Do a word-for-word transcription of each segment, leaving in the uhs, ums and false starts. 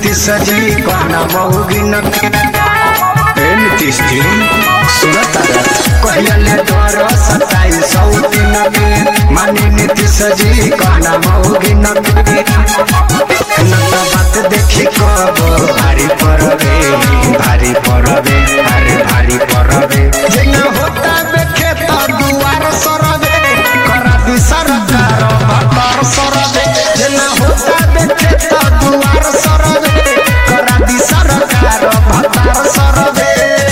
नीतीश जी कहना बहुगी न नीतीश जी सुनता कहले डर सताई सौ दिन के मानी नीतीश जी कहना बहुगी न बात देखी कब भारी परबे भारी परबे अरे भारी परबे जेना होता देखे तो दुआर सरबे करा दी सरकार भतर सरबे जेना होता देखे तो दुआर सरबे करा दी सरकार भतर सरबे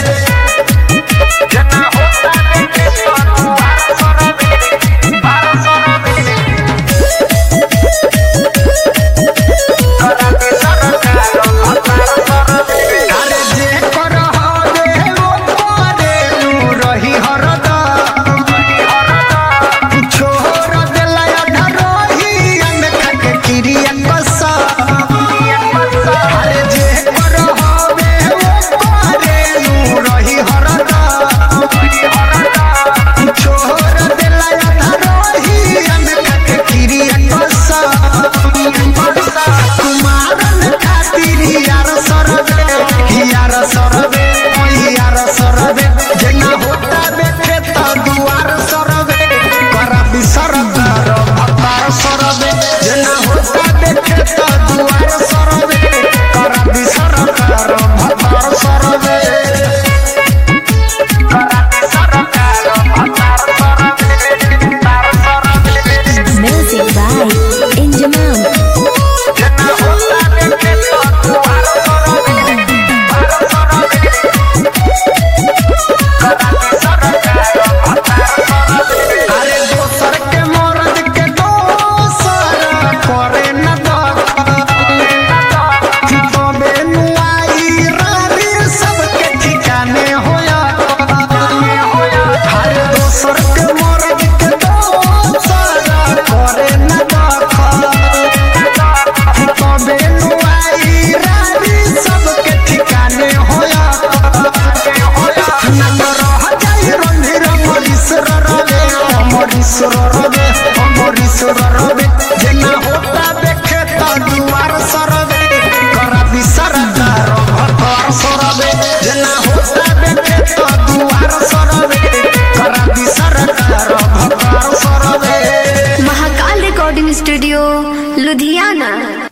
जेना होता देखे तो दुआर सरबे भतर सरबे करा दी सरकार भतर सरबे अरे जे कर हवे वो करे नु रही हरदा छोड़ देला धरोही अन खक किरिया कसा अरे जे कर हवे वो करे नु रही हरदा छोड़ देला धरोही अन खक किरिया कसा कुमारन खातिर यार सरबे यार सरबे यार सरबे जेना होता देखे तो दुआर सरबे करा दी सरकार भतर सरबे जेना होता देखे तो दुआर सरबे करा दी सरकार भतर सरबे करा दी सरकार भतर सरबे भतर सरबे Music by Injamam. जेना होता देखे तो दुआर सरबे भतर सरबे करा दी सरकार भतर सरबे अरे दोसर के मर्द के दोसर करे न दखी तबे नुआई रानी सबके ठिकाने होया अरे दोसर के मर्द के दोसर करे न दखी तबे नुआई रानी सबके ठिकाने होया न रह जाई रणधीर मरीश्वर रवे मरीश्वर रवे मरीश्वर रवे जेना होता देखे तो दुआर सरबे करा दी सरकार भतर सरबे जेना होता देखे तो दुआर सरबे करा दी सरकार भतर सरबे Mahakal Recording Studio,